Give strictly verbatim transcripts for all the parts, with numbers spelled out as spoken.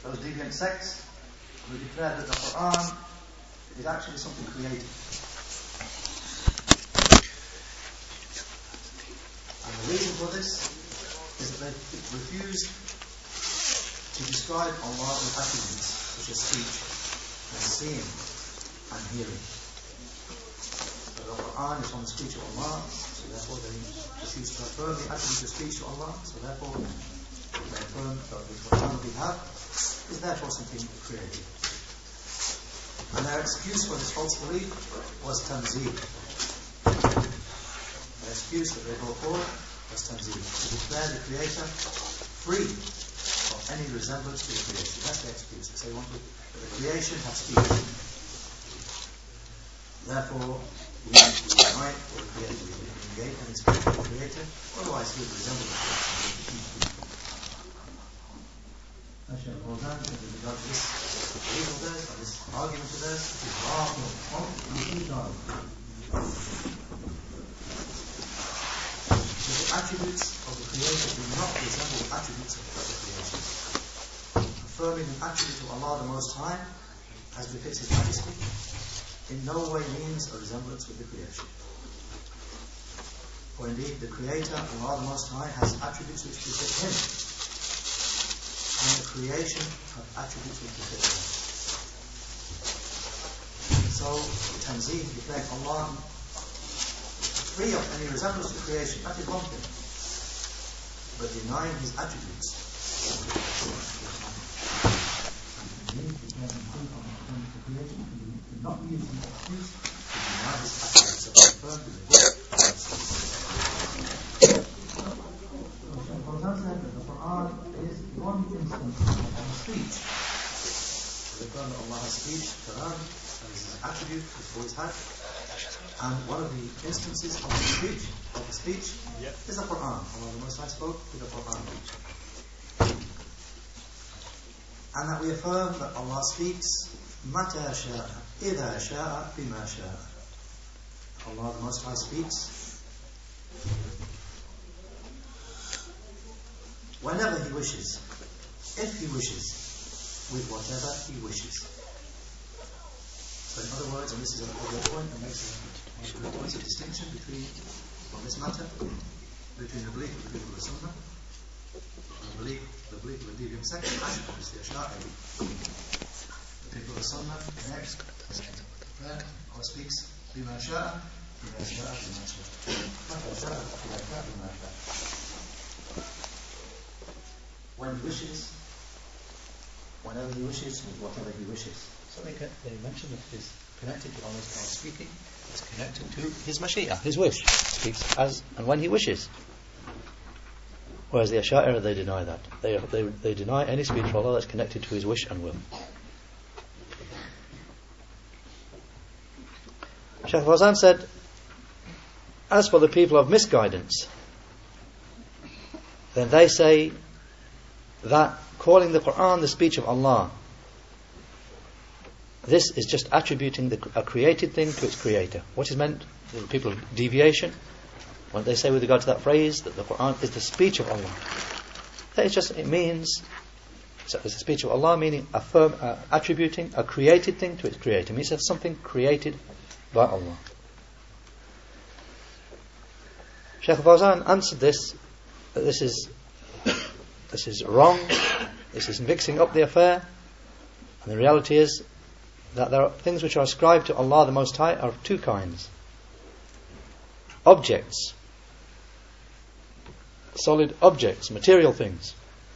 those deviant sects who declare that the Quran is actually something created. And the reason for this is that they refuse to describe Allah with attributes such as speech and seeing and hearing. So the Quran is from the speech of Allah, so therefore they refuse to affirm the attribute of speech to Allah, so therefore they affirm that the Quran that we have is therefore something created. And their excuse for this false belief was tanzih. The excuse that they brought forward was tanzih, to declare the Creator free of any resemblance to the creation. That's the excuse. They say want that the creation has speech. Therefore, we deny it for the Creator. We negate any speech for the Creator, otherwise he would resemble the creation. Shaykh Fawzan said with regard to this belief of theirs, or this argument of theirs, it is wrong, wrong, wrong. So the attributes of the Creator do not resemble the attributes of the creation. Affirming an attribute of Allah the Most High, as befits His Majesty, in no way means a resemblance with the creation. For indeed, the Creator, Allah the Most High, has attributes which befit Him, and the creation have attributes which befit Him. So, Tanzih, declaring Allah free of any resemblance to creation, that is one thing. But denying His attributes, not use an excuse to deny His attributes of confirmed in the book. For example, the Quran is one instance of speech. The Quran that Allah has speech, Quran, that is His attribute, He's always had. And one of the instances of the speech, of the speech, yep. is the Quran. Allah the Most High spoke with the Quran. And that we affirm that Allah speaks Mata sha'a, idha sha'a, bima sha'a. Allah the Most High speaks whenever He wishes, if He wishes, with whatever He wishes. So in other words, and this is a good point, and makes a, a, a distinction between, on this matter, between the belief of the people of the Sunnah, and the belief, the belief of the deviant sect, and obviously the Ash'ari. People of the Sunnah connect prayer or speaks bima sha'a, bima sha'a, bima sha'a. Mata sha'a, bima sha'a, bima sha'a. When He wishes, whenever He wishes, with whatever He wishes. So they, they mention that it is connected to Allah's speaking, it's connected to His mashi'ah, His wish. He speaks as and when He wishes. Whereas the Ash'ari, they deny that. They, they, they deny any speech for Allah that's connected to His wish and will. Shaykh Fawzan said, as for the people of misguidance, then they say that calling the Quran the speech of Allah, this is just attributing the, a created thing to its creator. What is meant, the people of deviation, when they say with regard to that phrase that the Quran is the speech of Allah, that is just, it means, so it's the speech of Allah, meaning affirm, uh, attributing a created thing to its creator. It means it's something created by Allah. Shaykh Fawzan answered this, that this is this is wrong, this is mixing up the affair, and the reality is that there are things which are ascribed to Allah the Most High are of two kinds. Objects, solid objects, material things,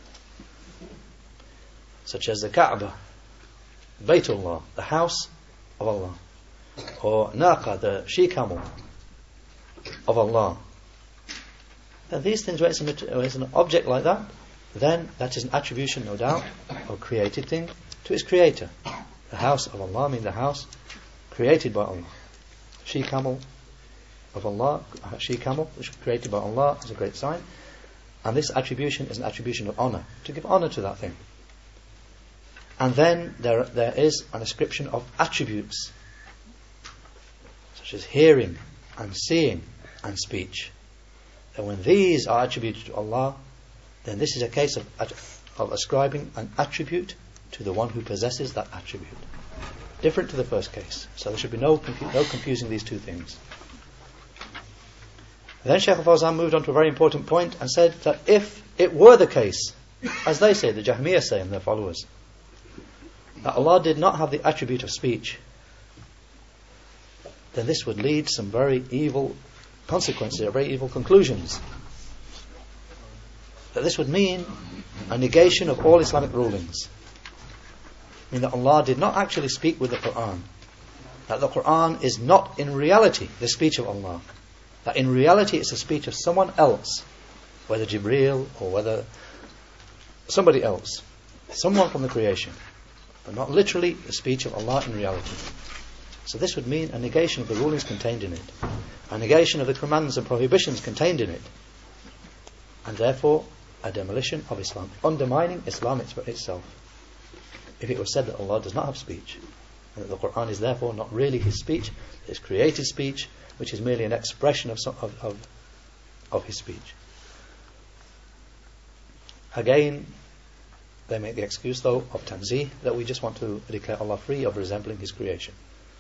such as the Kaaba, Baytullah, the house of Allah, or Naqa, the she-camel of Allah. Now these things, when it's, a, when it's an object like that, then that is an attribution, no doubt, of a created thing to its creator. The house of Allah, means the house created by Allah. She-camel of Allah, she-camel, which was created by Allah, is a great sign. And this attribution is an attribution of honour, to give honour to that thing. And then there there is an ascription of attributes, such as hearing and seeing and speech. And when these are attributed to Allah, then this is a case of, of ascribing an attribute to the one who possesses that attribute. Different to the first case. So there should be no, confu- no confusing these two things. Then Shaykh al-Fawzan moved on to a very important point and said that if it were the case, as they say, the Jahmiyyah say and their followers, that Allah did not have the attribute of speech, then this would lead some very evil consequences, or very evil conclusions. That this would mean a negation of all Islamic rulings. I mean that Allah did not actually speak with the Quran. That the Quran is not in reality the speech of Allah. That in reality it's the speech of someone else, whether Jibreel or whether somebody else, someone from the creation, but not literally the speech of Allah in reality. So this would mean a negation of the rulings contained in it, a negation of the commands and prohibitions contained in it, and therefore a demolition of Islam, undermining Islam itself. If it was said that Allah does not have speech, and that the Quran is therefore not really His speech, His created speech, which is merely an expression of some, of, of, of His speech. Again, they make the excuse though of tanzih, that we just want to declare Allah free of resembling His creation.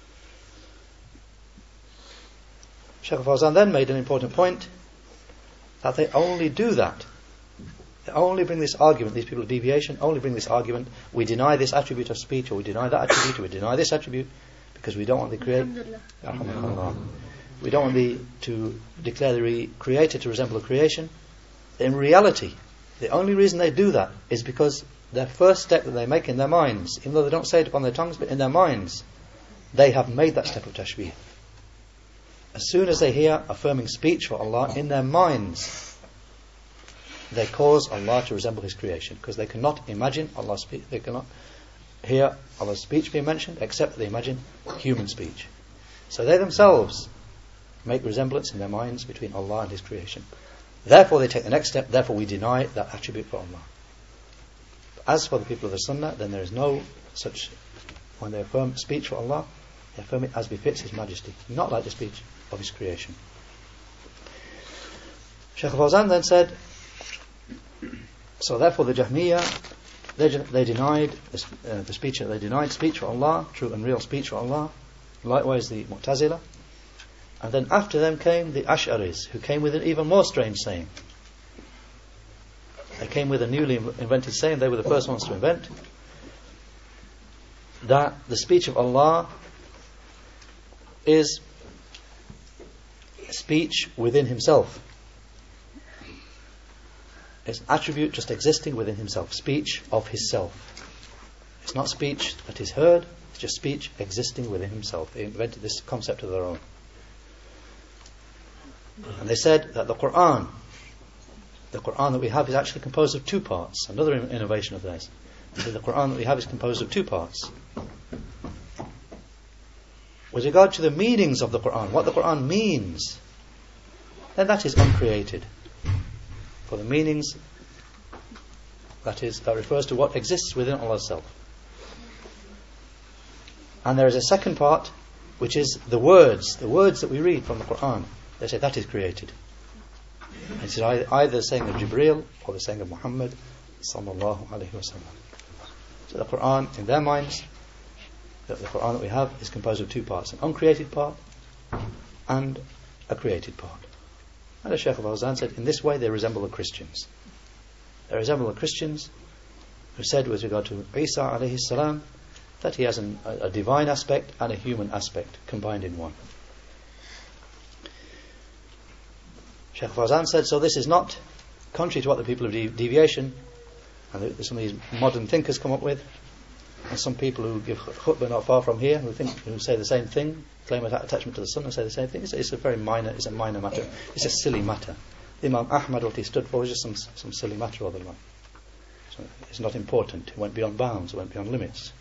Shaykh al-Fawzan then made an important point, that they only do that. They only bring this argument, these people of deviation only bring this argument, we deny this attribute of speech, or we deny that attribute, or we deny this attribute, because we don't want the create, we don't want the to declare the re- creator to resemble a creation. In reality, the only reason they do that is because their first step that they make in their minds, even though they don't say it upon their tongues, but in their minds, they have made that step of tashbih. As soon as they hear affirming speech for Allah in their minds, they cause Allah to resemble His creation, because they cannot imagine Allah speak, they cannot hear Allah's speech being mentioned except that they imagine human speech. So they themselves make resemblance in their minds between Allah and His creation. Therefore they take the next step, therefore we deny that attribute for Allah. As for the people of the Sunnah, then there is no such, when they affirm speech for Allah, they affirm it as befits His majesty, not like the speech of His creation. Shaykh al-Fawzan then said, so therefore the Jahmiyyah, they, they denied the, uh, the speech, they denied speech for Allah, true and real speech for Allah. Likewise the Mu'tazila. And then after them came the Ash'aris, who came with an even more strange saying. They came with a newly invented saying, they were the first ones to invent, that the speech of Allah is speech within Himself. It's an attribute just existing within Himself, speech of His self. It's not speech that is heard, it's just speech existing within Himself. They invented this concept of their own. And they said that the Quran, the Quran that we have is actually composed of two parts. Another innovation of theirs. They said the Quran that we have is composed of two parts. With regard to the meanings of the Quran, what the Quran means, then that is uncreated. For the meanings, that is, that refers to what exists within Allah's self. And there is a second part, which is the words, the words that we read from the Quran. They say that is created. And it's either the saying of Jibreel or the saying of Muhammad sallallahu alaihi wasallam. So the Quran, in their minds, the Quran that we have is composed of two parts: an uncreated part and a created part. And as Shaykh al-Fawzan said, in this way they resemble the Christians. They resemble the Christians who said with regard to Isa alayhi salam that he has an, a, a divine aspect and a human aspect combined in one. Shaykh al-Fawzan said, so this is not contrary to what the people of de- deviation and some of these modern thinkers come up with, and some people who give khutbah not far from here who think who say the same thing, claim attachment to the Sunnah, say the same thing. It's, it's a very minor, it's a minor matter. It's a silly matter. The Imam Ahmad, what he stood for, was just some some silly matter or the like. So it's not important. It went beyond bounds. It went beyond limits.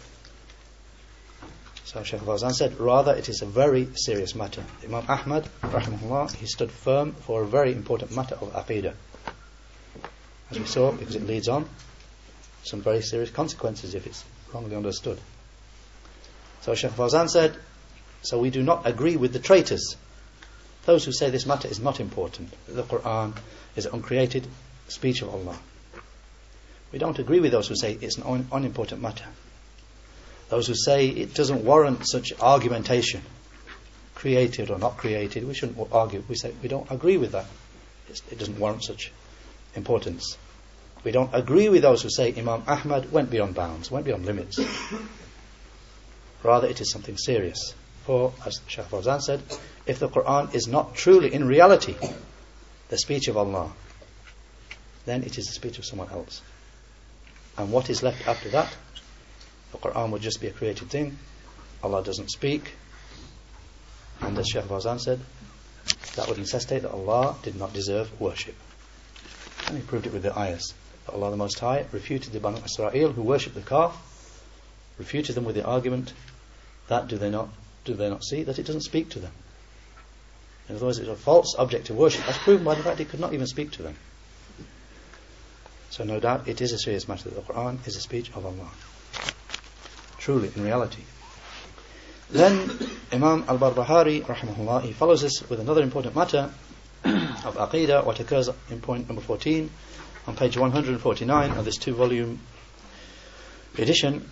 So Shaykh al-Fawzan said, rather it is a very serious matter. Imam Ahmad, rahimahullah, he stood firm for a very important matter of aqidah. As we saw, because it leads on some very serious consequences if it's wrongly understood. So Shaykh al-Fawzan said, so we do not agree with the traitors, those who say this matter is not important, that the Quran is an uncreated speech of Allah. We don't agree with those who say it's an un- unimportant matter. Those who say it doesn't warrant such argumentation, created or not created. We shouldn't argue. We say we don't agree with that. It's, it doesn't warrant such importance. We don't agree with those who say Imam Ahmad went beyond bounds, went beyond limits. Rather, it is something serious. For, as Shaykh Fawzan said, if the Quran is not truly, in reality, the speech of Allah, then it is the speech of someone else. And what is left after that? The Quran would just be a created thing. Allah doesn't speak. And as Shaykh Fawzan said, that would necessitate that Allah did not deserve worship. And he proved it with the ayahs. That Allah the Most High refuted the Banu Israel who worshipped the calf, refuted them with the argument that do they not do they not see that it doesn't speak to them. In other words, it's a false object of worship. That's proven by the fact it could not even speak to them. So no doubt it is a serious matter that the Quran is a speech of Allah. Truly, in reality. Then Imam al-Barbahari rahimahullah, he follows this with another important matter of Aqidah, what occurs in point number fourteen on page one hundred forty-nine of this two-volume edition,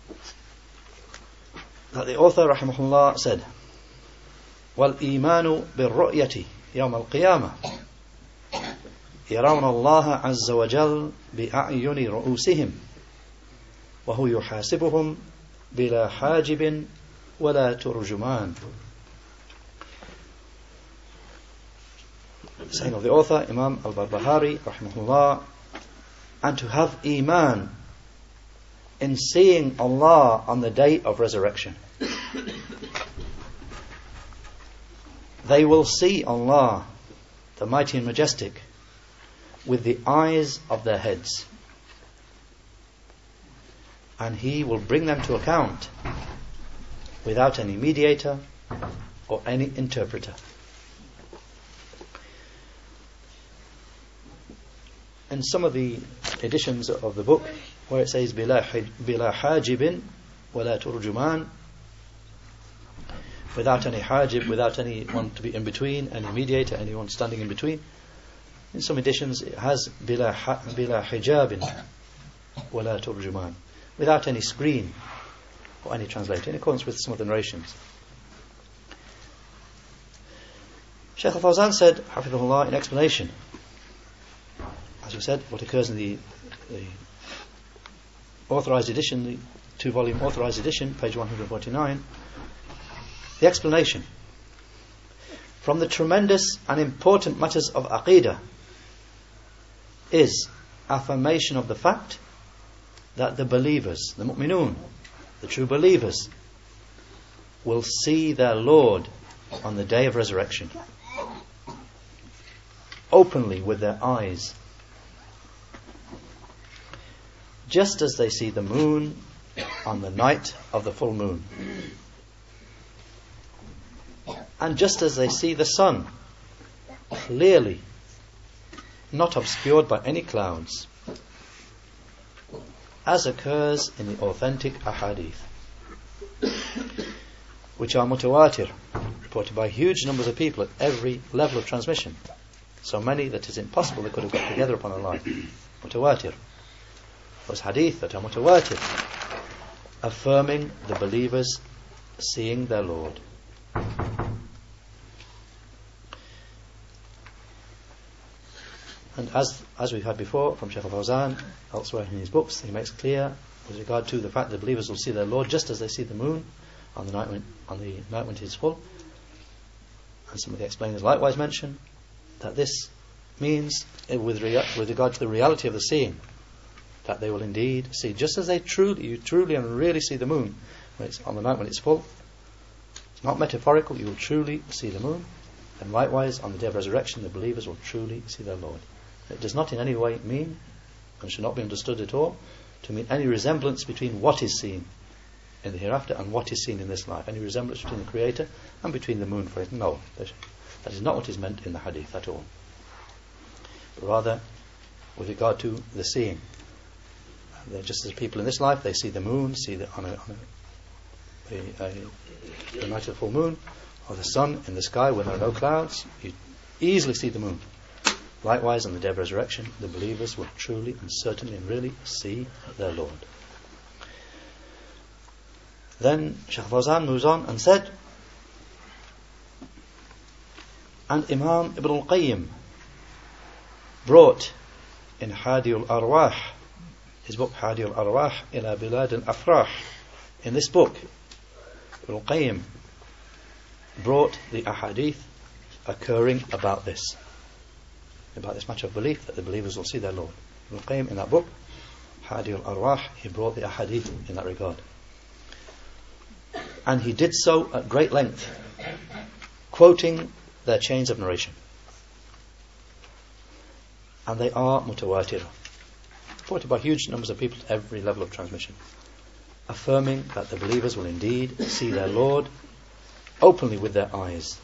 that the author rahimahullah said, وَالْإِيمَانُ بِالرُّؤْيَةِ يَوْمَ الْقِيَامَةِ يَرَوْنَ اللَّهَ عَزَّ وَجَلَّ بِأَعْيُنِ رُؤُوسِهِمْ وَهُوَ يُحَاسِبُهُمْ بِلَا حَاجِبٍ وَلَا تُرْجُمَانٍ. Saying of the author, Imam al-Barbahari rahimahullah, and to have iman in seeing Allah on the day of resurrection. They will see Allah, the mighty and majestic, with the eyes of their heads, and He will bring them to account without any mediator or any interpreter. In some of the editions of the book where it says bila hajibin wala turjuman, without any hajib, without anyone to be in between, any mediator, anyone standing in between, in some editions it has bila bila hijabin wala turjuman, without any screen or any translator, in accordance with some of the narrations. Shaykh al-Fawzan said, hafidhahullah, in explanation, as we said, what occurs in the, the authorized edition, the two-volume authorized edition, page one hundred forty-nine, the explanation. From the tremendous and important matters of Aqidah is affirmation of the fact that the believers, the mu'minun, the true believers, will see their Lord on the day of resurrection, openly with their eyes, just as they see the moon on the night of the full moon, and just as they see the sun clearly, not obscured by any clouds, as occurs in the authentic ahadith, which are mutawatir, reported by huge numbers of people at every level of transmission, so many that it is impossible they could have got together upon a line. Mutawatir. Those hadith that are mutawatir, affirming the believers seeing their Lord. And as as we've had before from Shaykh al-Fawzan, elsewhere in his books, he makes clear with regard to the fact that believers will see their Lord just as they see the moon on the night when on the night when it is full. And some of the explainers likewise mention that this means, with rea- with regard to the reality of the seeing, that they will indeed see, just as they truly, you truly and really see the moon when it's on the night when it's full. It's not metaphorical. You will truly see the moon, and likewise on the day of resurrection, the believers will truly see their Lord. It does not in any way mean, and should not be understood at all, to mean any resemblance between what is seen in the hereafter and what is seen in this life. Any resemblance between the Creator and between the moon, for it. No, that is not what is meant in the hadith at all. But rather, with regard to the seeing, they're just as people in this life, they see the moon, see the on a, on a, a, a the night of the full moon, or the sun in the sky when there are no clouds. You easily see the moon. Likewise, on the day of resurrection, the believers will truly and certainly and really see their Lord. Then Shaykh Fawzan moves on and said, and Imam Ibn al-Qayyim brought in Hadi al-Arwah, his book Hadi al-Arwah ila Bilad al-Afrah, in this book Ibn al-Qayyim brought the ahadith occurring about this, about this matter of belief that the believers will see their Lord. Ibn al-Qayyim, in that book Hadi al-Arwah, he brought the ahadith in that regard, and he did so at great length, quoting their chains of narration, and they are mutawatir, quoted by huge numbers of people at every level of transmission, affirming that the believers will indeed see their Lord openly with their eyes.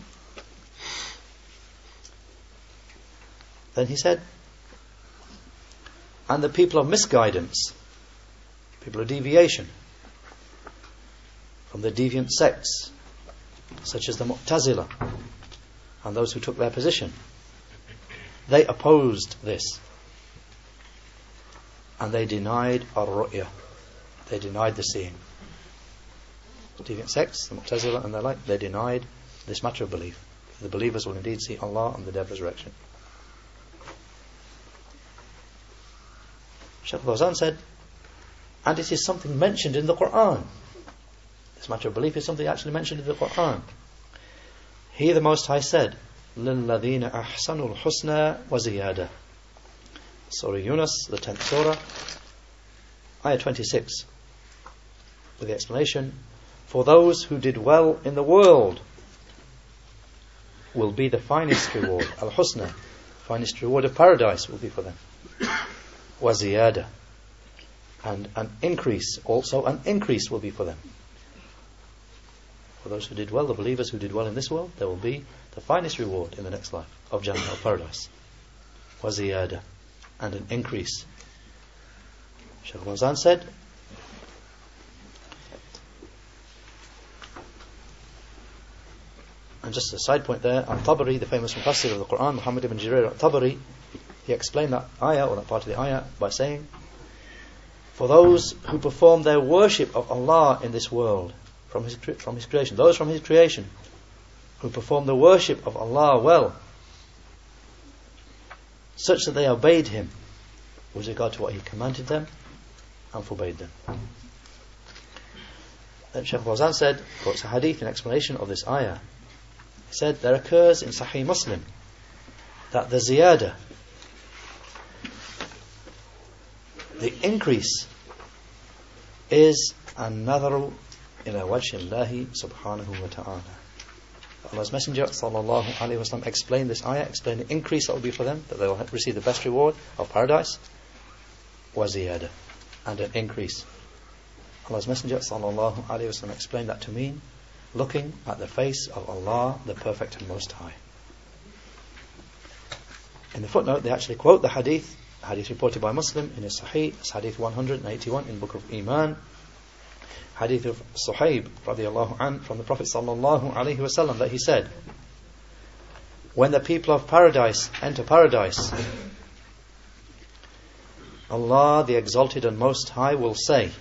Then he said, and the people of misguidance, people of deviation from the deviant sects, such as the Mu'tazila and those who took their position, they opposed this, and they denied ar-ru'ya, they denied the seeing. The deviant sects, the Mu'tazila and their like, they denied this matter of belief. The believers will indeed see Allah on the day of resurrection. Shaykh Fawzan said, and it is something mentioned in the Quran. This matter of belief is something actually mentioned in the Quran. He, the Most High, said, لِلَّذِينَ أَحْسَنُوا الْحُسْنَى وَزِيَادَةً. Surah Yunus, the tenth surah, ayah twenty-six, with the explanation, for those who did well in the world will be the finest reward. Al-Husna, finest reward of paradise will be for them. وَزِيَادَةً, and an increase, also an increase will be for them. For those who did well, the believers who did well in this world, there will be the finest reward in the next life of Jannah, of paradise. وَزِيَادَةً, and an increase. Shaykh Fawzan said, and just a side point there, Al-Tabari, the famous Mufassir of the Quran, Muhammad ibn Jarir Al-Tabari, he explained that ayah, or that part of the ayah, by saying, for those who perform their worship of Allah in this world, from his, from his creation, those from his creation who perform the worship of Allah well, such that they obeyed him with regard to what he commanded them and forbade them. Then Shaykh Fawzan said, quotes a hadith in explanation of this ayah. He said, there occurs in Sahih Muslim that the ziyada, the increase, is an-nadharu ila wajhi Allahi subhanahu wa ta'ala. Allah's Messenger sallallahu alayhi wa sallam explained this ayah, explained the increase that will be for them, that they will receive the best reward of paradise, wa ziyada, and an increase. Allah's Messenger sallallahu alayhi wa sallam explained that to mean looking at the face of Allah, the Perfect and Most High. In the footnote, they actually quote the hadith, hadith reported by Muslim in his Sahih, it's hadith one hundred eighty-one in the book of Iman, hadith of Suhaib radiallahu an, from the Prophet sallallahu alayhi wa sallam, that he said, when the people of paradise enter paradise, Allah, the Exalted and Most High, will say,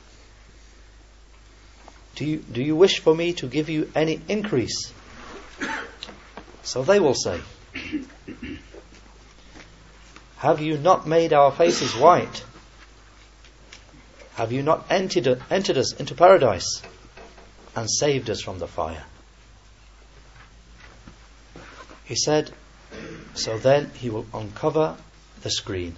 Do you, do you wish for me to give you any increase? So they will say, have you not made our faces white? Have you not entered, entered us into paradise and saved us from the fire? He said, so then he will uncover the screen,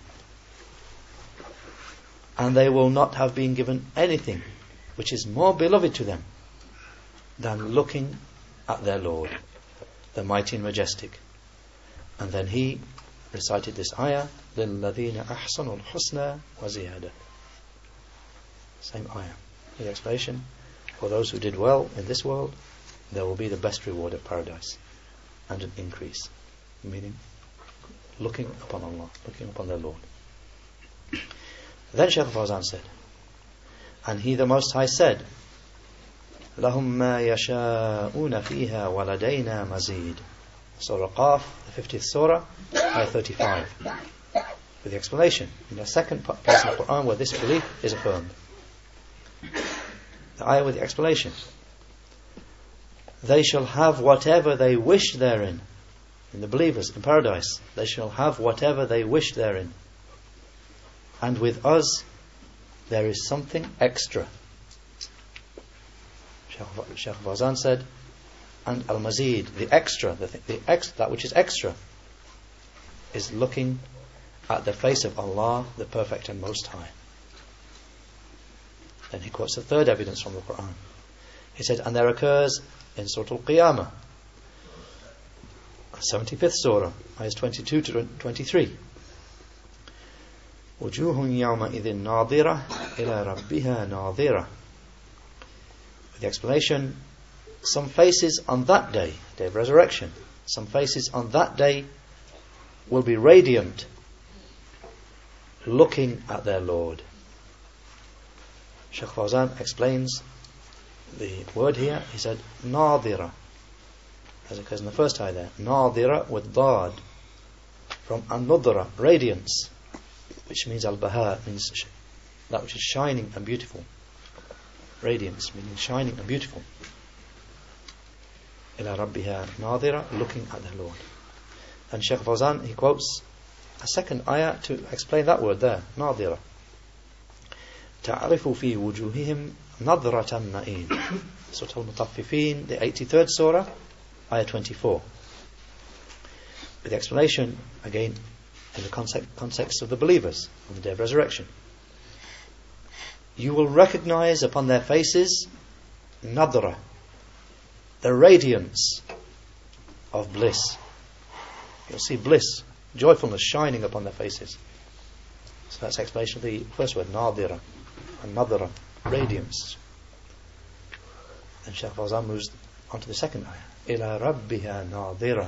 and they will not have been given anything which is more beloved to them than looking at their Lord, the mighty and majestic. And then he recited this ayah, لِلَّذِينَ أَحْسَنُوا الْحُسْنَى وَزِيَادَةً. Same ayah. The explanation, for those who did well in this world, there will be the best reward of paradise and an increase. Meaning, looking upon Allah, looking upon their Lord. Then Shaykh Fawzan said, and he, the Most High, said, لَهُمْ مَا يَشَاءُونَ فِيهَا وَلَدَيْنَا مَزِيدٌ. Surah Qaf, the fiftieth Surah, ayah thirty-five. With the explanation, in the second place in the Quran where this belief is affirmed. The ayah with the explanation. They shall have whatever they wish therein. In the believers in paradise, they shall have whatever they wish therein. And with us, there is something extra. Shaykh Fawzan said, and al-mazid, the extra, the, th- the ex- that which is extra, is looking at the face of Allah, the Perfect and Most High. Then he quotes the third evidence from the Quran. He said, and there occurs in Surah Al-Qiyamah, seventy-fifth Surah, ayahs twenty-two to twenty-three. وجوه يومئذ ناظرة إلى ربها ناظرة. With the explanation, some faces on that day, day of resurrection, some faces on that day will be radiant, looking at their Lord. Shaykh Fawzan explains the word here. He said nadira, as occurs in the first ayah there, nadira with dad, from an-nudra, radiance, which means al-baha, means that which is shining and beautiful. Radiance meaning shining and beautiful. Ila rabbiha nadira, looking at their Lord. And Shaykh Fawzan, he quotes a second ayah to explain that word there, nadira. تعرف في وجوههم نظرة النعيم. Surah Al-Mutaffifin, the eighty-third Surah, ayah twenty-four. With the explanation, again, in the context, context of the believers on the day of resurrection. You will recognize upon their faces nadra, the radiance of bliss. You'll see bliss, joyfulness shining upon their faces. So that's the explanation of the first word, nadira, and nadra, radiance. Then Shaykh Fawzan moves on to the second ayah. Ila rabbiha nadira,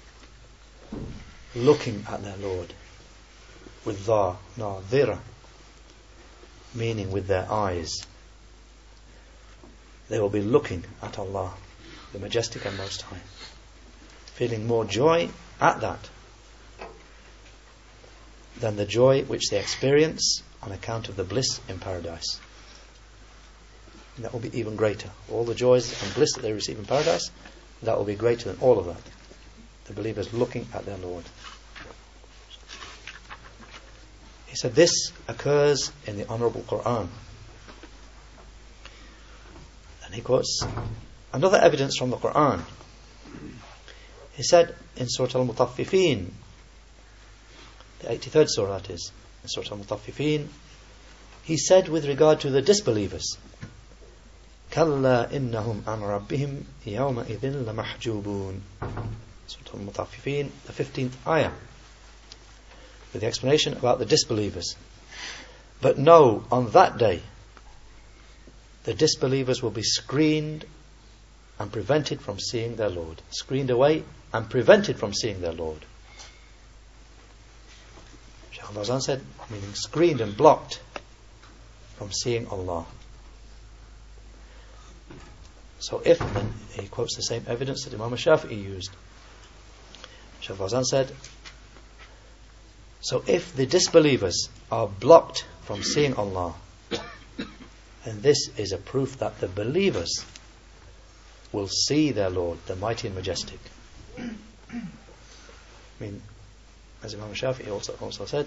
looking at their Lord. With dha, nadira, meaning with their eyes. They will be looking at Allah, the Majestic and Most High, feeling more joy at that than the joy which they experience on account of the bliss in paradise. And that will be even greater. All the joys and bliss that they receive in paradise, that will be greater than all of that. The believers looking at their Lord. He said this occurs in the Honourable Quran. And he quotes another evidence from the Quran. He said in Surah Al-Mutaffifin, the eighty-third Surah that is, in Surah Al-Mutaffifin, he said with regard to the disbelievers, كَلَّا إِنَّهُمْ عَنْ رَبِّهِمْ يَوْمَئِذٍ لَمَحْجُوبُونَ. Surah Al-Mutaffifin, the fifteenth ayah, with the explanation about the disbelievers. But no, on that day, the disbelievers will be screened and prevented from seeing their Lord. Screened away and prevented from seeing their Lord. Shaykh Fawzan said, meaning screened and blocked from seeing Allah. So if, then he quotes the same evidence that Imam Shafi'i used. Shaykh Fawzan said, so if the disbelievers are blocked from seeing Allah, then this is a proof that the believers will see their Lord, the Mighty and Majestic. I mean, as Imam Shafi'i also, also said,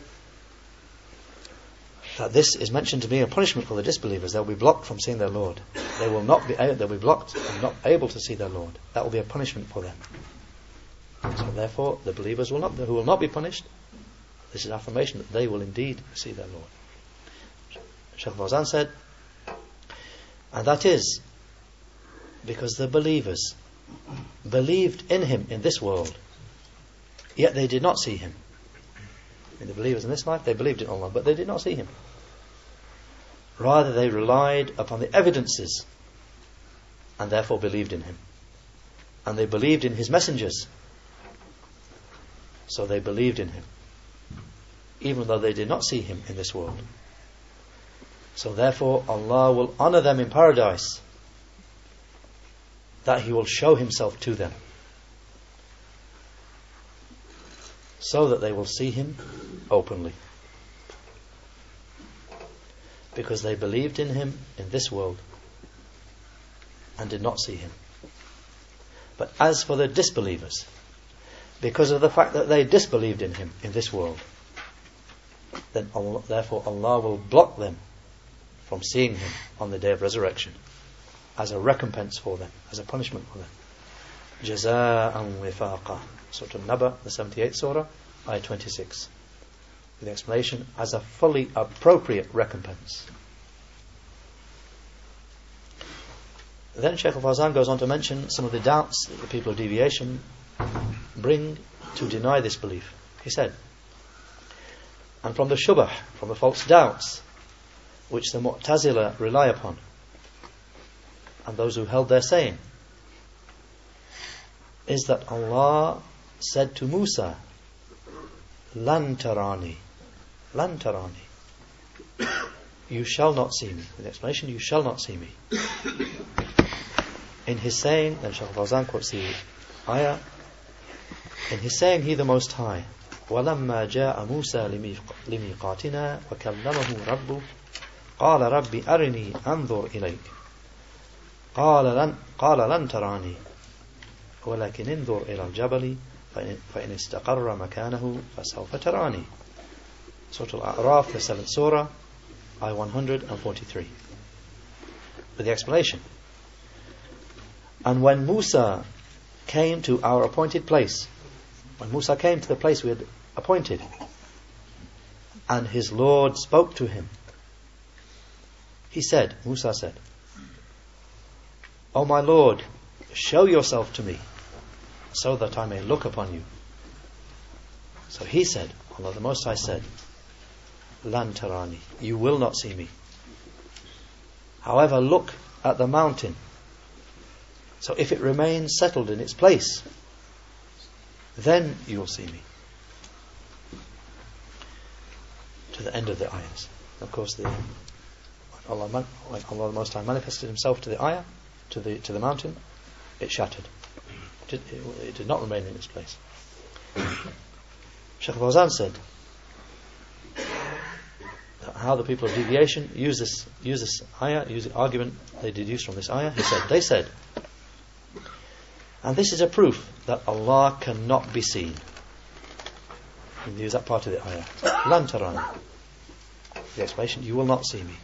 that this is mentioned to be a punishment for the disbelievers. They will be blocked from seeing their Lord. They will not be they'll be blocked and not able to see their Lord. That will be a punishment for them. So therefore, the believers will not, who will not be punished, this is affirmation that they will indeed see their Lord. Shaykh Fawzan said, and that is because the believers believed in Him in this world, yet they did not see Him. I mean, the believers in this life, they believed in Allah, but they did not see Him. Rather, they relied upon the evidences and therefore believed in Him. And they believed in His messengers, so they believed in Him, even though they did not see Him in this world. So therefore Allah will honour them in paradise, that He will show Himself to them. so that they will see him openly. Because they believed in him in this world and did not see him. But as for the disbelievers, because of the fact that they disbelieved in him in this world, then Allah, therefore Allah will block them from seeing him on the day of resurrection as a recompense for them, as a punishment for them. Jaza'an wifaqa. Surah An-Naba, the seventy-eighth surah, ayah twenty-six. With the explanation, as a fully appropriate recompense. Then Shaykh al-Fawzan goes on to mention some of the doubts that the people of deviation bring to deny this belief. He said, and from the shubah, from the false doubts which the Mu'tazila rely upon, and those who held their saying, is that Allah said to Musa, Lan tarani, Lan tarani, you shall not see me. With the explanation, you shall not see me. In his saying, then Shaykh al-Fawzan quotes the ayah, in his saying, He the Most High, وَلَمَّا جَاءَ مُوسَى لِمِيقَاتِنَا وَكَلَّمَهُ رَبُّهُ قَالَ رَبِّ أَرِنِي أَنظُرْ إِلَيْكَ قال لن, قال لن تراني ولكن انظر إلى الجبل فإن, فإن استقر مكانه فسوف تراني. Surah Al-A'raf, the seventh surah, ayah one hundred forty-three. With the explanation, and when Musa came to our appointed place, when Musa came to the place we had appointed, and his Lord spoke to him, he said, Musa said, O my Lord, show yourself to me, so that I may look upon you. So he said, Allah the Most High said, Lan tarani, you will not see me. However, look at the mountain. So if it remains settled in its place, then you will see me. To the end of the ayahs. Of course, the, when Allah, when Allah the Most High manifested Himself to the ayah, to the to the mountain, it shattered. It did, it, it did not remain in its place. Shaykh al-Fawzan said how the people of deviation use this use this ayah, use the argument they deduce from this ayah. He said, they said, and this is a proof that Allah cannot be seen. And use that part of the ayah. Lan tarani. The explanation, you will not see me.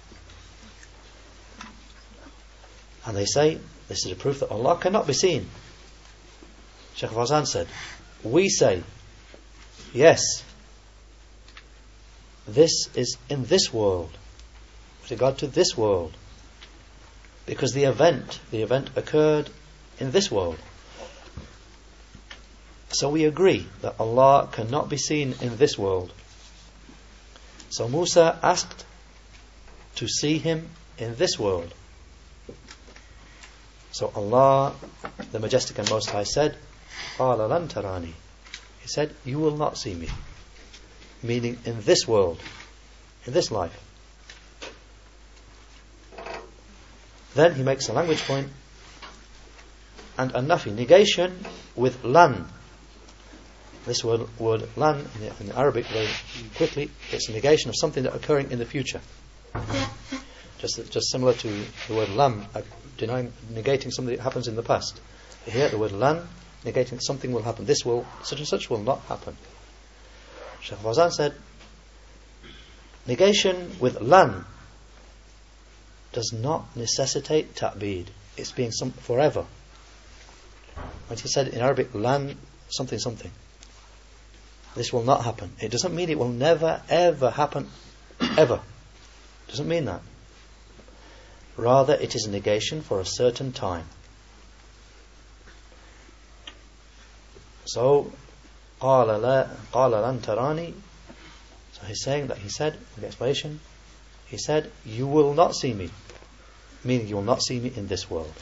And they say, this is a proof that Allah cannot be seen. Shaykh Fawzan said, we say, yes, this is in this world, with regard to this world, because the event, the event occurred in this world. So we agree that Allah cannot be seen in this world. So Musa asked to see Him in this world. So Allah, the Majestic and Most High, said, قَالَ لَن تَرَانِي. He said, you will not see me. Meaning in this world, in this life. Then he makes a language point and a nafi, negation with lan. This word, word lan in, the, in the Arabic, very quickly, it's a negation of something that occurring in the future. Just, just similar to the word lam, uh, denying, negating something that happens in the past. Here, the word lan, negating that something will happen. This will, such and such will not happen. Shaykh Fawzan said, negation with lan does not necessitate ta'bid. It's being some forever. When he said in Arabic, lan something something, this will not happen. It doesn't mean it will never ever happen, ever. It doesn't mean that. Rather, it is a negation for a certain time. So, قَالَ لَن تَرَانِي. So he's saying that he said, in the explanation, he said, you will not see me. Meaning you will not see me in this world.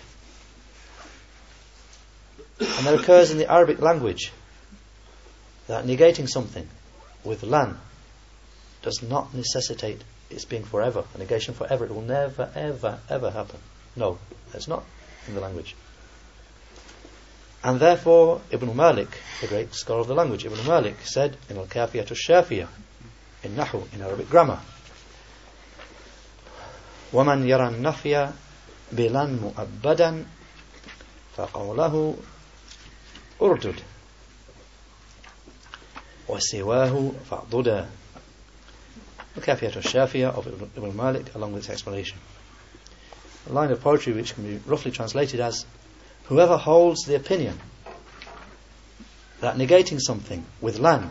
And there occurs in the Arabic language that negating something with lan does not necessitate its being forever, a negation forever. It will never, ever, ever happen. No, it's not in the language. And therefore, Ibn Malik, the great scholar of the language, Ibn Malik said in Al-Kafiyat al-Shafiyah, in Nahu, in Arabic grammar, وَمَنْ يَرَى النَّفْيَ بِلَنْ مُؤَبَّدًا فَقَوْلَهُ أُرْدُدْ وَسِوَاهُ فَأْضُدَ. Al-Kafiyat al-Shafiyah of Ibn Malik, along with its explanation. A line of poetry which can be roughly translated as, whoever holds the opinion that negating something with lan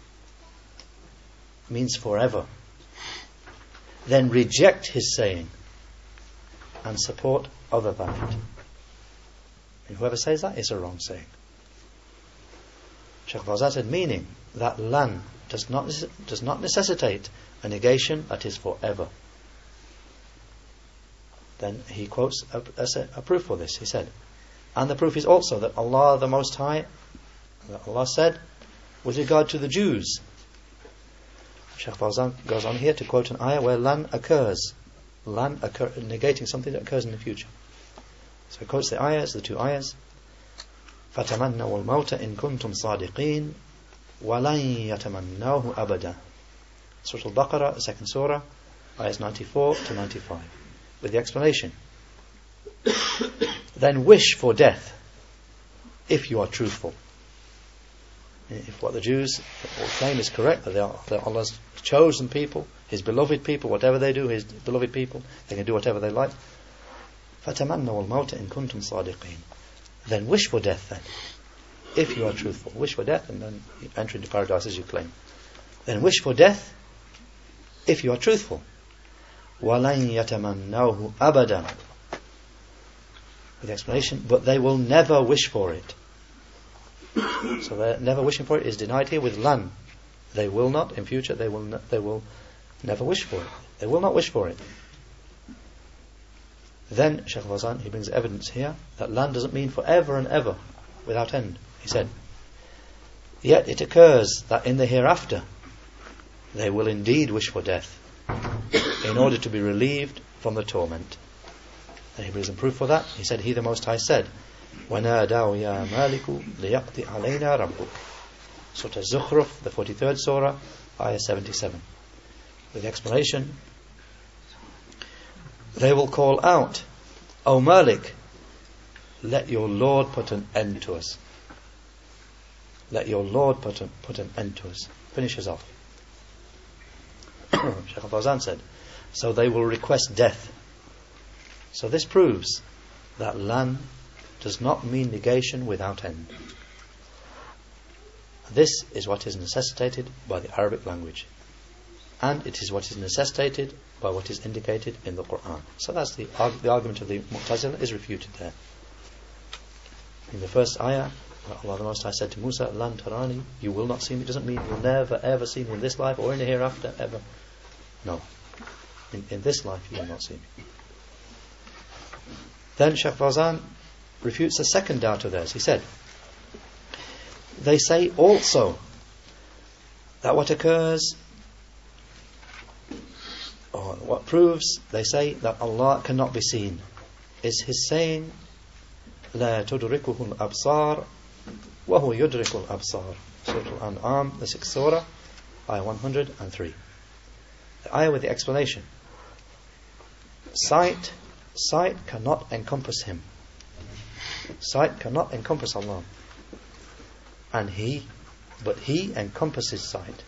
means forever, then reject his saying and support other than it. And whoever says that is a wrong saying. Shaykh Fawzan said, meaning that lan does not does not necessitate a negation that is forever. Then he quotes a, a, a proof for this. He said, and the proof is also that Allah the Most High, that Allah said with regard to the Jews. Shaykh Fawzan goes on here to quote an ayah where lan occurs, lan occur, negating something that occurs in the future. So he quotes the ayahs, the two ayahs. فَتَمَنَّوُا الْمَوْتَ إِن كُنْتُمْ صَادِقِينَ وَلَنْ يَتَمَنَّوْهُ أَبَدًا. Surah Al-Baqarah, the second surah, ayahs ninety-four to ninety-five, with the explanation. Then wish for death if you are truthful. If what the Jews claim is correct, that they are, they are Allah's chosen people, His beloved people, whatever they do, His beloved people, they can do whatever they like. فَتَمَنَّوُا الْمَوْتَ إِن كُنْتُمْ صَادِقِينَ. Then wish for death then, if you are truthful. Wish for death and then enter into paradise as you claim. Then wish for death if you are truthful. وَلَنْ يَتَمَنَّوْهُ أَبَدًا. With the explanation, but they will never wish for it. So they're never wishing for it is denied here with lan. They will not, in future, they will ne- they will never wish for it. They will not wish for it. Then Shaykh Fawzan, he brings evidence here that lan doesn't mean forever and ever, without end. He said, yet it occurs that in the hereafter they will indeed wish for death in order to be relieved from the torment. And he brings a proof for that. He said, He the Most High said, وَنَادَوْا يَا مَالِكُ لِيَقْضِ عَلَيْنَا رَبُّكَ. Surah Zukhruf, the forty-third surah, ayah seventy-seven. With the explanation, they will call out, O Malik, let your Lord put an end to us. Let your Lord put, a, put an end to us. Finishes off. Shaykh Fawzan said, so they will request death. So this proves that lan does not mean negation without end. This is what is necessitated by the Arabic language, and it is what is necessitated by what is indicated in the Quran. So that's the, arg- the argument of the Mu'tazila is refuted there. In the first ayah, Allah the Most High said to Musa, Lan tarani, you will not see me. It doesn't mean you'll never ever see me in this life or in the hereafter ever. No. In, in this life you will not see me. Then Shaykh Fawzan refutes a second doubt of theirs. He said, they say also that what occurs, or what proves, they say that Allah cannot be seen, is His saying, لا تدركه الأبصار وهو يدرك الأبصار. Surah Al-An'am, the sixth surah, ayah one hundred three. The ayah with the explanation. Sight, sight cannot encompass Him. Sight cannot encompass Allah. And He, but He encompasses sight.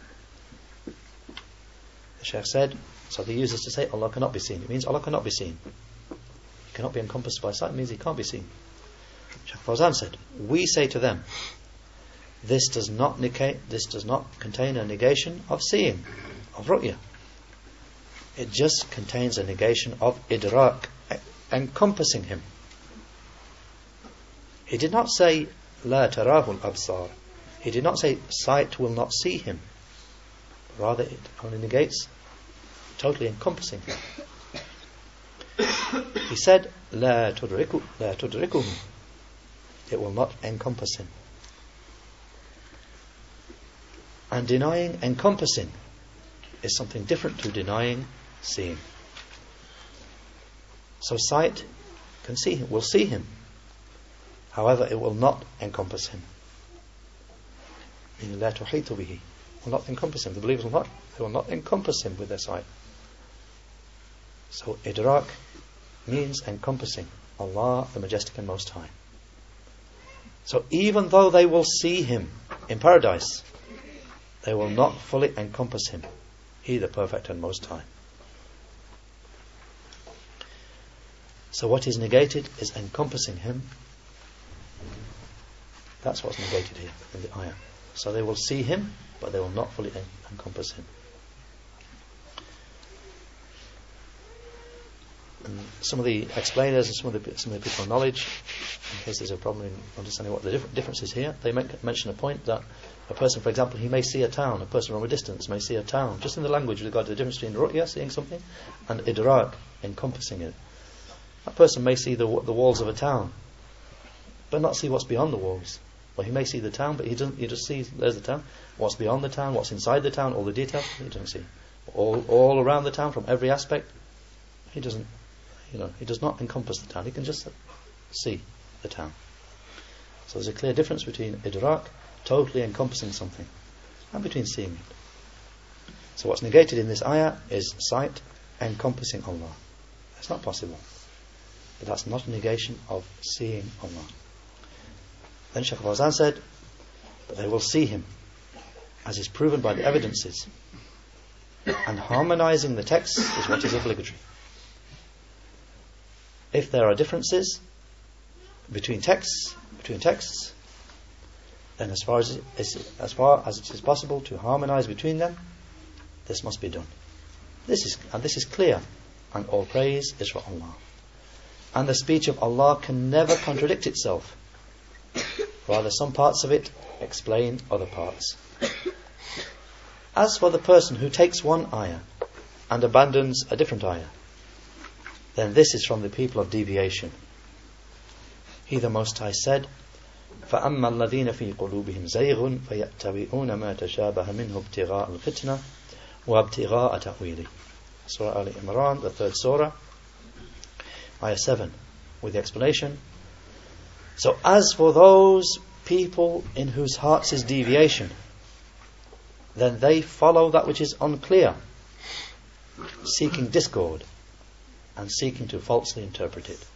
The Shaykh said, so they use this to say Allah cannot be seen. It means Allah cannot be seen. He cannot be encompassed by sight. It means He can't be seen. Shaykh Fawzan said, we say to them, this does not negate, this does not contain a negation of seeing, of ru'ya. It just contains a negation of idrak, encompassing Him. He did not say La tarahu al-absar. He did not say sight will not see Him. Rather, it only negates totally encompassing Him. He said La tudriku, la tudrikuhu. It will not encompass Him. And denying encompassing is something different to denying seeing. So sight can see Him, will see Him. However, it will not encompass him. Meaning, لا تحيط به, will not encompass him. The believers will not, they will not encompass him with their sight. So, idrak means encompassing Allah, the Majestic and Most High. So, even though they will see him in paradise, they will not fully encompass him, He the Perfect and Most High. So, what is negated is encompassing him. That's what's negated here in the ayah. So they will see him, but they will not fully en- encompass him. And some of the explainers and some of the some of the people of knowledge, in case there's a problem in understanding what the different difference is here, they make, mention a point that a person, for example, he may see a town, a person from a distance may see a town, just in the language with regard to the difference between ru'ya, seeing something, and idrak, encompassing it. That person may see the the walls of a town, but not see what's beyond the walls. Well, he may see the town, but he doesn't. He just sees there's the town. What's beyond the town, what's inside the town, all the details he doesn't see. All all around the town, from every aspect, he doesn't. You know, he does not encompass the town. He can just see the town. So there's a clear difference between idrak, totally encompassing something, and between seeing it. So what's negated in this ayah is sight encompassing Allah. That's not possible. But that's not a negation of seeing Allah. Then Shaykh Fawzan said, but they will see him, as is proven by the evidences. And harmonizing the text is what is obligatory. If there are differences between texts, between texts, then as far as it is, as far as it is possible to harmonize between them, this must be done. This is and this is clear, and all praise is for Allah. And the speech of Allah can never contradict itself. Rather, some parts of it explain other parts. As for the person who takes one ayah and abandons a different ayah, then this is from the people of deviation. He the Most High said, فَأَمَّا الَّذِينَ فِي قُلُوبِهِمْ زَيْغٌ فَيَأْتَوِئُونَ مَا تَشَابَهَ مِنْهُ ابْتِغَاءَ الْفِتْنَةِ وَابْتِغَاءَ تَأْوِيلِهِ. Surah Al-Imran, the third surah, ayah seven, with the explanation. So as for those people in whose hearts is deviation, then they follow that which is unclear, seeking discord and seeking to falsely interpret it.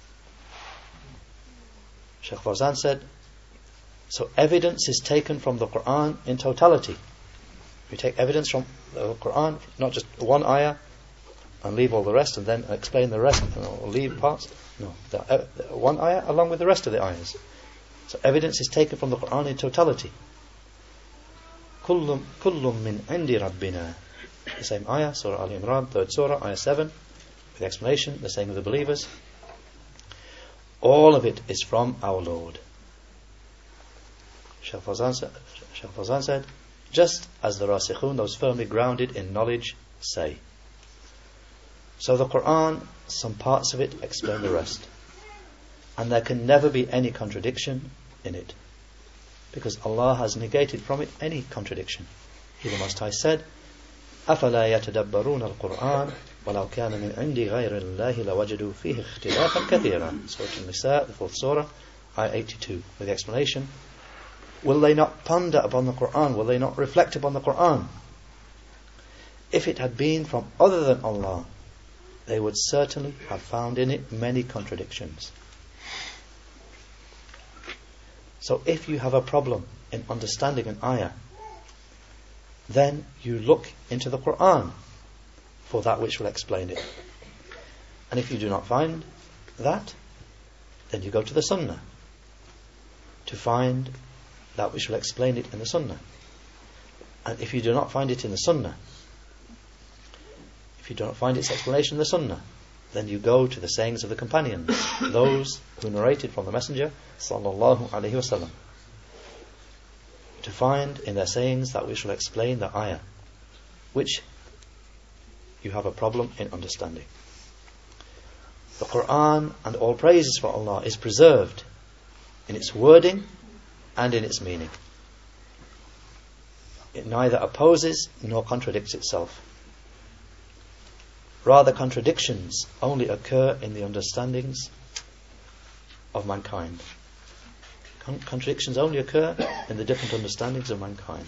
Shaykh Fawzan said, so evidence is taken from the Quran in totality. We take evidence from the Quran, not just one ayah and leave all the rest and then explain the rest or leave parts. No, the, uh, one ayah along with the rest of the ayahs. So evidence is taken from the Quran in totality. Kullum kullum min indi rabbina. The same ayah, Surah Al-Imran, third surah, ayah seven, with the explanation, the saying of the believers. All of it is from our Lord. Shaykh Fawzan said, Shaykh Fawzan said, just as the Rasikhun, those firmly grounded in knowledge, say. So the Quran, some parts of it explain the rest. And there can never be any contradiction in it. Because Allah has negated from it any contradiction. He the Most High said, أَفَلَا يَتَدَبَّرُونَ الْقُرْآنَ وَلَوْ كَانَ مِنْ عِنْدِ غَيْرِ اللَّهِ لَوَجَدُوا فِيهِ اخْتِلَافًا كَثِيرًا. Surah An-Nisa, the fourth surah, ayah eighty-two, with the explanation. Will they not ponder upon the Quran? Will they not reflect upon the Quran? If it had been from other than Allah, they would certainly have found in it many contradictions. So if you have a problem in understanding an ayah, then you look into the Quran for that which will explain it. And if you do not find that, then you go to the Sunnah to find that which will explain it in the Sunnah. And if you do not find it in the Sunnah, if you do not find its explanation in the Sunnah, then you go to the sayings of the companions, those who narrated from the Messenger sallallahu alaihi wasallam, to find in their sayings that which will explain the ayah, which you have a problem in understanding. The Quran, and all praises for Allah, is preserved in its wording and in its meaning. It neither opposes nor contradicts itself. Rather, contradictions only occur in the understandings of mankind. Con- contradictions only occur in the different understandings of mankind.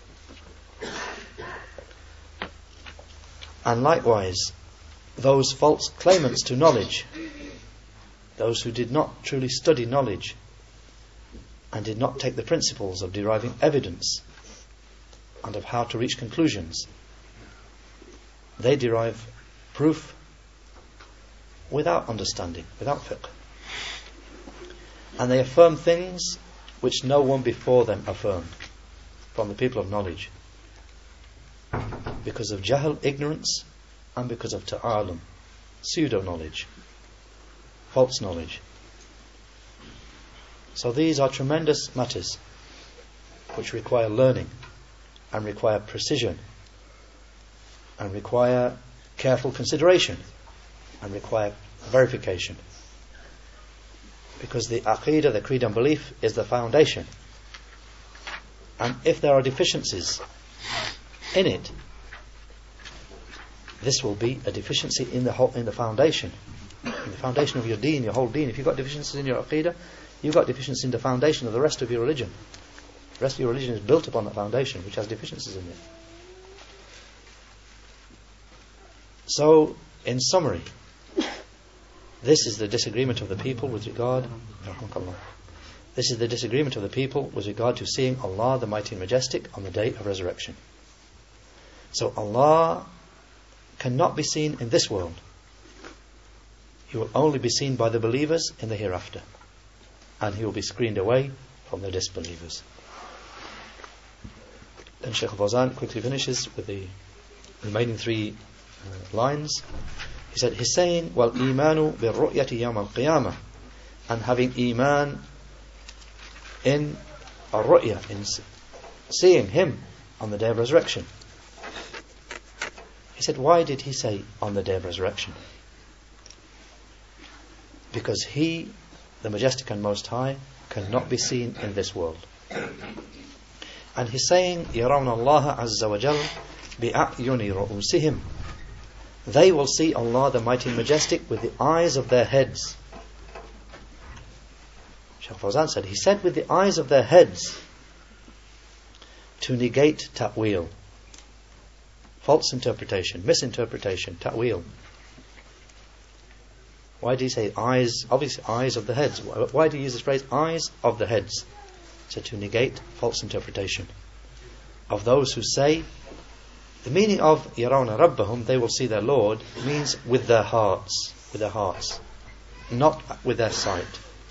And likewise, those false claimants to knowledge, those who did not truly study knowledge and did not take the principles of deriving evidence and of how to reach conclusions, they derive proof without understanding, without fiqh. And they affirm things which no one before them affirmed from the people of knowledge, because of jahl, ignorance, and because of ta'alum, pseudo-knowledge, false knowledge. So these are tremendous matters which require learning and require precision and require careful consideration and require verification, because the aqidah, the creed and belief, is the foundation, and if there are deficiencies in it, this will be a deficiency in the whole, in the foundation, in the foundation of your deen, your whole deen. If you've got deficiencies in your aqidah, you've got deficiencies in the foundation of the rest of your religion. The rest of your religion is built upon that foundation, which has deficiencies in it. So, in summary, this is the disagreement of the people with regard This is the disagreement of the people with regard to seeing Allah the Mighty and Majestic on the day of resurrection. So Allah cannot be seen in this world. He will only be seen by the believers in the hereafter, and He will be screened away from the disbelievers. Then Shaykh Fawzan quickly finishes with the remaining three uh, lines. He said, he's saying, wal imanu bil ru'yati yawm al qiyamah, and having iman in a ru'ya, in seeing Him on the day of resurrection. He said, why did he say on the day of resurrection? Because He, the Majestic and Most High, cannot be seen in this world. And he's saying, يَرَوْنَ اللَّهَ عَزَّ وَجَلَّ بِأَعْيُنِ رُؤُوسِهِمْ, they will see Allah the Mighty and Majestic with the eyes of their heads. Shaykh Fawzan said, he said with the eyes of their heads to negate ta'wil, false interpretation, misinterpretation, ta'wil. Why do you say eyes? Obviously eyes of the heads. Why do you use this phrase, eyes of the heads? So to negate false interpretation of those who say the meaning of yarawna rabbahum, they will see their Lord, means with their hearts, with their hearts, not with their sight.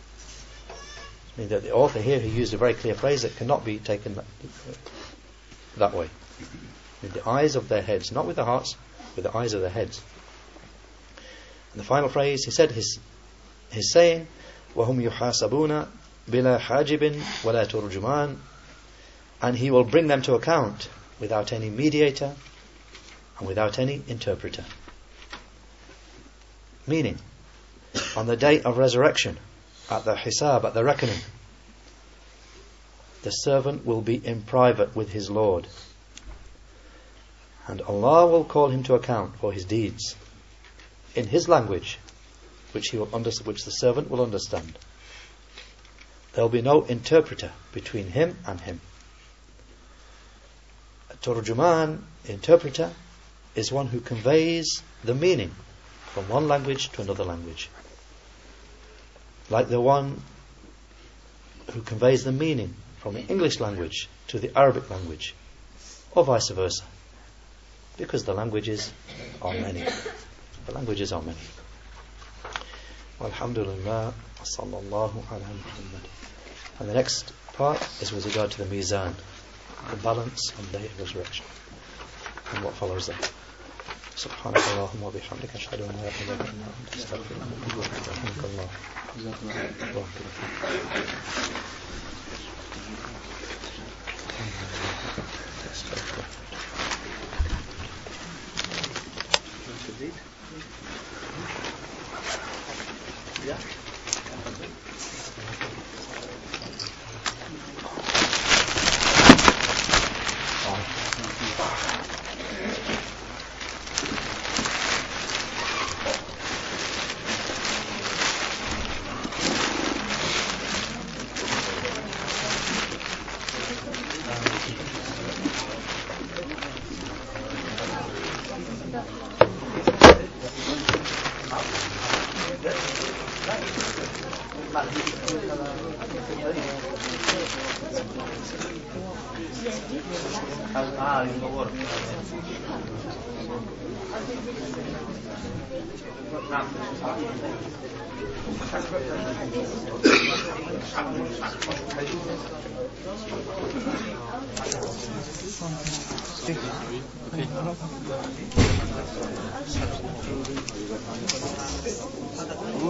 I mean, the, the author here, he used a very clear phrase that cannot be taken that, that way. With the eyes of their heads, not with their hearts, with the eyes of their heads. And the final phrase, he said, his, his saying, وَهُمْ يُحَاسَبُونَ بِلَا حَاجِبٍ وَلَا تُرْجُمَانٍ, and He will bring them to account without any mediator and without any interpreter. Meaning, on the day of resurrection, at the hisab, at the reckoning, the servant will be in private with his Lord, and Allah will call him to account for his deeds in His language, which he will under- which the servant will understand. There will be no interpreter between him and him. A turjuman, interpreter, is one who conveys the meaning from one language to another language, like the one who conveys the meaning from the English language to the Arabic language, or vice versa, because the languages are many. The languages are many. Walhamdulillah, sallallahu ala Muhammad. And the next part is with regard to the mizan, the balance on the day of resurrection, and what follows that. سبحانك اللهم وبحمدك أشهد أن لا إله إلا أنت أستغفرك وأتوب إليك. Yeah. Okay.